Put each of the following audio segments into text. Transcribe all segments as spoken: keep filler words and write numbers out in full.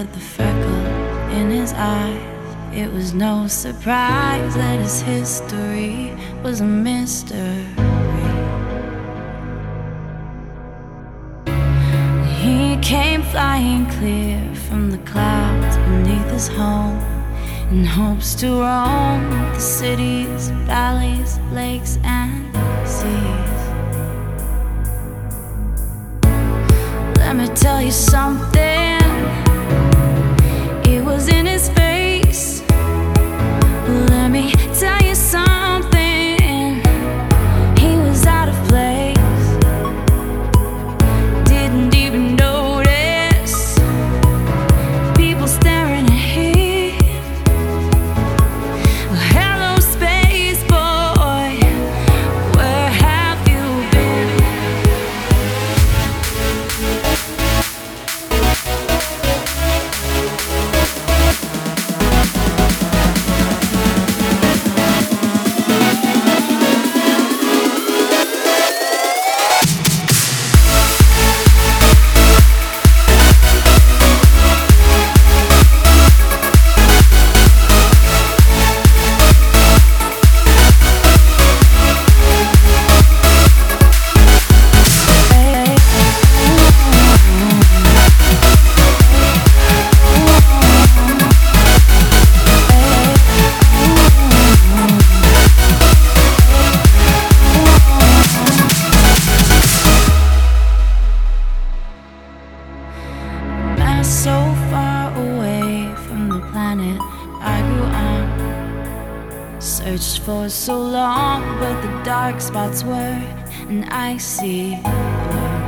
with the freckle in his eyes. It was no surprise that his history was a mystery. He came flying clear from the clouds beneath his home, in hopes to roam the cities, valleys, lakes, and seas. Let me tell you something, it was in his face. Let me tell you something, he was out of place. Didn't even notice people staring at him. Hello, space boy, where have you been? So far away from the planet I grew on, searched for so long, but the dark spots were an icy blur.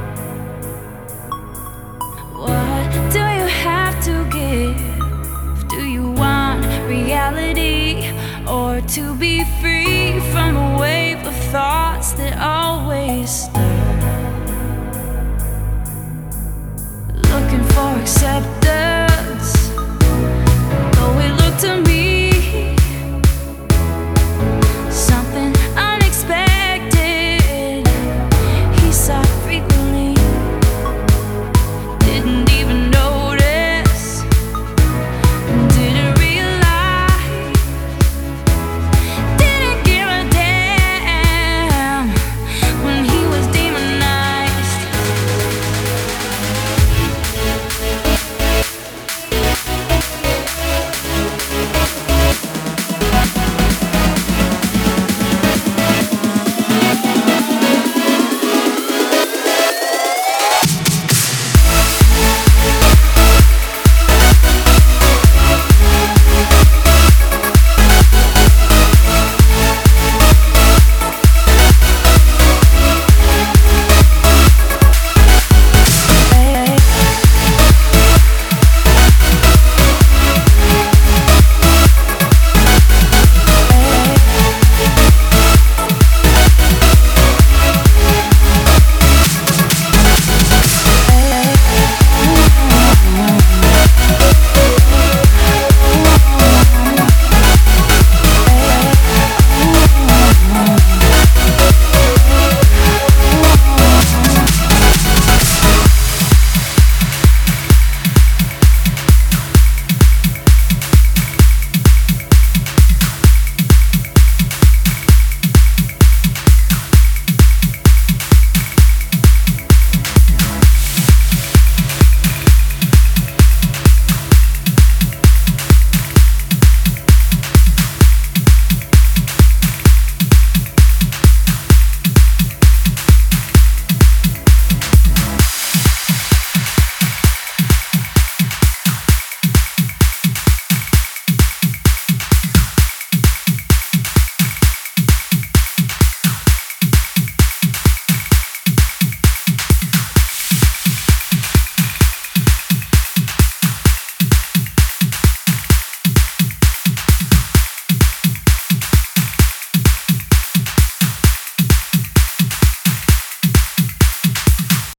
What do you have to give? Do you want reality, or to be free from a wave of thoughts that always stop?